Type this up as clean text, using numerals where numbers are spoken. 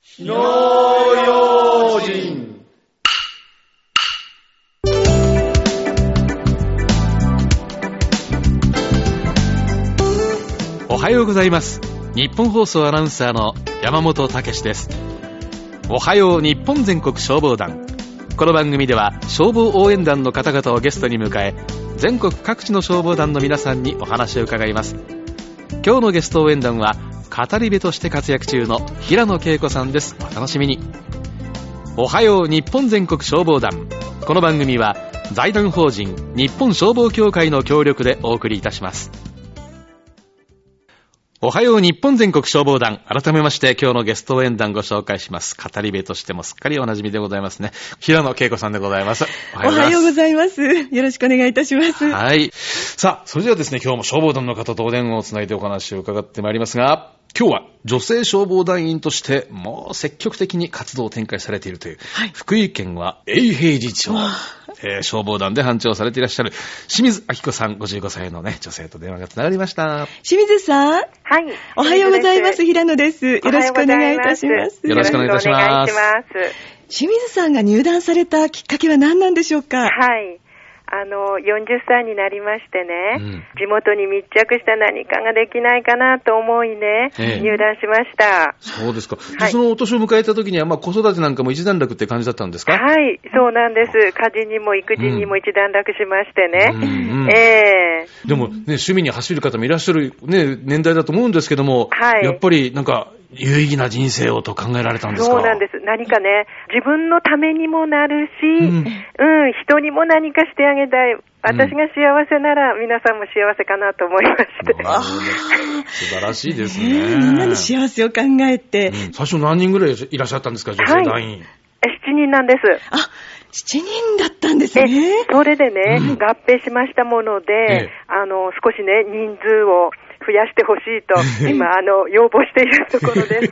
火の用心。 おはようございます。日本放送アナウンサーの山本武史です。おはよう日本全国消防団。この番組では消防応援団の方々をゲストに迎え、全国各地の消防団の皆さんにお話を伺います。今日のゲスト応援団は語り部として活躍中の平野恵子さんです。お楽しみに。おはよう日本全国消防団。この番組は財団法人日本消防協会の協力でお送りいたします。おはよう日本全国消防団。改めまして今日のゲスト応援団ご紹介します。語り部としてもすっかりおなじみでございますね。平野恵子さんでございます。 おはようございます。よろしくお願いいたします。 はい。さあ、それではですね、今日も消防団の方とお電話をつないでお話を伺ってまいりますが、今日は女性消防団員としてもう積極的に活動を展開されているという、はい、福井県は永平寺町、消防団で班長をされていらっしゃる清水明子さん、55歳のね女性と電話がつながりました。 清水さん、 はい、 おはようございます。平野です。よろしくお願いいたします。 よろしくお願いいたします。 清水さんが入団されたきっかけは何なんでしょうか？ はい、40歳になりましてね、地元に密着した何かができないかなと思いね、入団しました。 そうですか。はい、そのお年を迎えた時には、子育てなんかも一段落って感じだったんですか？ はい、そうなんです。家事にも育児にも一段落しましてね。 でもね、趣味に走る方もいらっしゃる、ね、年代だと思うんですけども、はい、やっぱりなんか有意義な人生をと考えられたんですか？ そうなんです。何かね、自分のためにもなるし、人にも何かしてあげたい。私が幸せなら皆さんも幸せかなと思いまして。 素晴らしいですね。 みんなの幸せを考えて。 最初何人ぐらいいらっしゃったんですか、女性団員。 7人なんです。 7人だったんですね。 それでね、合併しましたもので、少しね、人数を増やしてほしいと、今、要望しているところです。